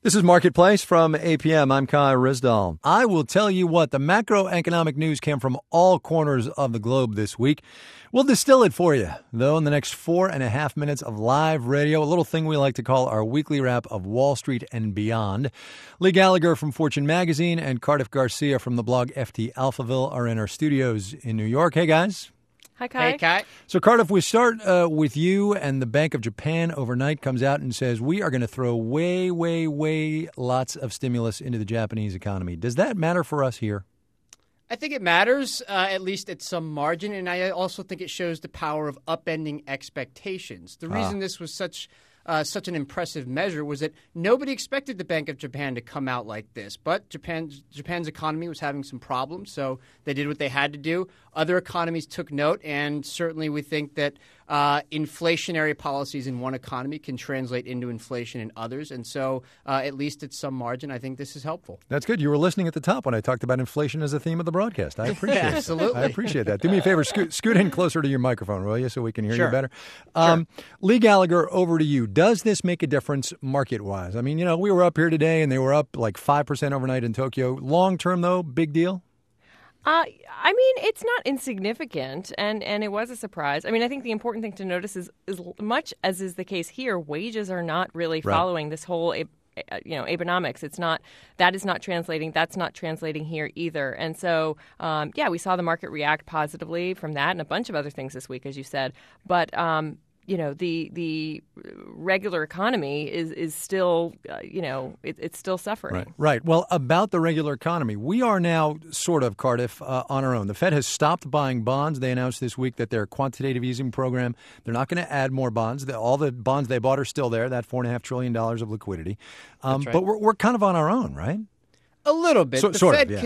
This is Marketplace from APM. I'm Kai Rizdal. I will tell you what, the macroeconomic news came from all corners of the globe this week. We'll distill it for you, though, in the next 4.5 minutes of live radio, a little thing we like to call our weekly wrap of Wall Street and beyond. Lee Gallagher from Fortune Magazine and Cardiff Garcia from the blog FT Alphaville are in our studios in New York. Hey, guys. Hi, Kai. Hey, Kai. So, Cardiff, we start with you, and the Bank of Japan overnight comes out and says we are going to throw way lots of stimulus into the Japanese economy. Does that matter for us here? I think it matters, at least at some margin, and I also think it shows the power of upending expectations. The reason this was such an impressive measure was that nobody expected the Bank of Japan to come out like this. But Japan's economy was having some problems, so they did what they had to do. Other economies took note, and certainly we think that inflationary policies in one economy can translate into inflation in others. And so at least at some margin, I think this is helpful. That's good. You were listening at the top when I talked about inflation as a theme of the broadcast. I appreciate it. Absolutely. I appreciate that. Do me a favor, scoot in closer to your microphone, will you, so we can hear Sure. you better? Sure. Lee Gallagher, over to you. Does this make a difference market-wise? I mean, you know, we were up here today, and they were up like 5% overnight in Tokyo. Long-term, though, big deal? I mean, it's not insignificant, and it was a surprise. I mean, I think the important thing to notice is much as is the case here, wages are not really following this whole Abenomics. It's not, that is not translating. That's not translating here either. And so, we saw the market react positively from that and a bunch of other things this week, as you said. But the regular economy is still, it's still suffering. Right. Well, about the regular economy, we are now sort of, Cardiff, on our own. The Fed has stopped buying bonds. They announced this week that their quantitative easing program, they're not going to add more bonds. All the bonds they bought are still there, that $4.5 trillion of liquidity. That's right. But we're kind of on our own, right? A little bit. The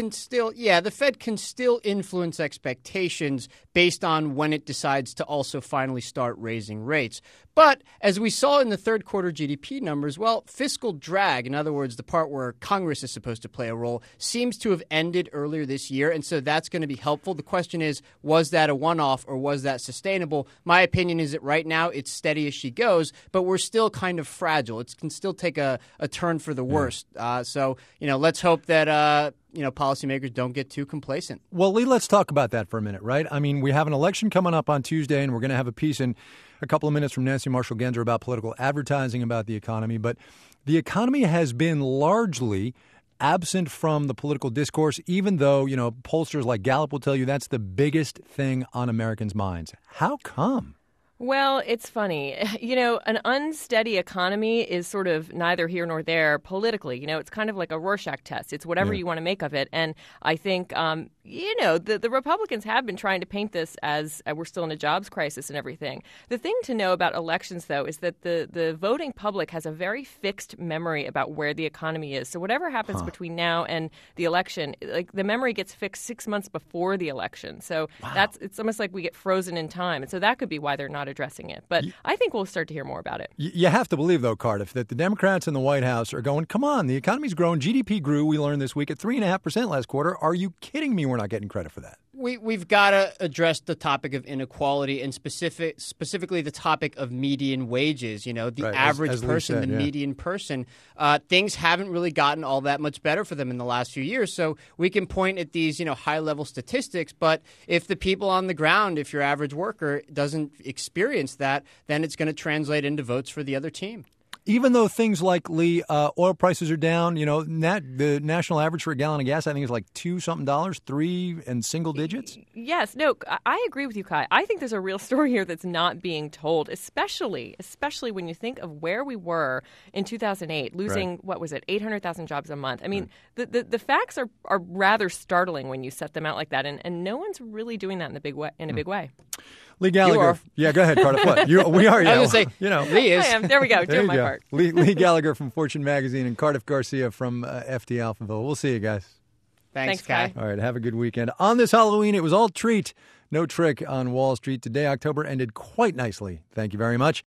Fed can still influence expectations based on when it decides to also finally start raising rates. But as we saw in the third quarter GDP numbers, well, fiscal drag, in other words, the part where Congress is supposed to play a role, seems to have ended earlier this year. And so that's going to be helpful. The question is, was that a one-off or was that sustainable? My opinion is that right now it's steady as she goes, but we're still kind of fragile. It can still take a turn for the worst. So, let's hope that policymakers don't get too complacent. Well, Lee, let's talk about that for a minute, right? I mean, we have an election coming up on Tuesday, and we're going to have a piece in a couple of minutes from Nancy Marshall-Genzer about political advertising about the economy. But the economy has been largely absent from the political discourse, even though, pollsters like Gallup will tell you that's the biggest thing on Americans' minds. How come? Well, it's funny. An unsteady economy is sort of neither here nor there politically. It's kind of like a Rorschach test. It's whatever you want to make of it. And I think, the Republicans have been trying to paint this as we're still in a jobs crisis and everything. The thing to know about elections, though, is that the voting public has a very fixed memory about where the economy is. So whatever happens between now and the election, like the memory gets fixed 6 months before the election. So it's almost like we get frozen in time. And so that could be why they're not addressing it. But I think we'll start to hear more about it. You have to believe, though, Cardiff, that the Democrats in the White House are going, come on, the economy's grown. GDP grew, we learned this week, at 3.5% last quarter. Are you kidding me? We're not getting credit for that. We've got to address the topic of inequality and specifically the topic of median wages. The average as person, said, the median person. Things haven't really gotten all that much better for them in the last few years. So we can point at these, high-level statistics. But if the people on the ground, if your average worker doesn't experience that, then it's going to translate into votes for the other team. Even though things like, Lee, oil prices are down, the national average for a gallon of gas, I think, is like $2-something, $3 in single digits. Yes. No, I agree with you, Kai. I think there's a real story here that's not being told, especially when you think of where we were in 2008, losing, 800,000 jobs a month. I mean, the facts are rather startling when you set them out like that, and no one's really doing that in a big way. Lee Gallagher. Yeah, go ahead, Cardiff. What? We are. Yeah. I was going to say, Lee is. I am. There we go. Doing my part. Lee Gallagher from Fortune Magazine and Cardiff Garcia from FT Alphaville. We'll see you guys. Thanks, Kai. All right, have a good weekend. On this Halloween, it was all treat, no trick on Wall Street. Today, October ended quite nicely. Thank you very much.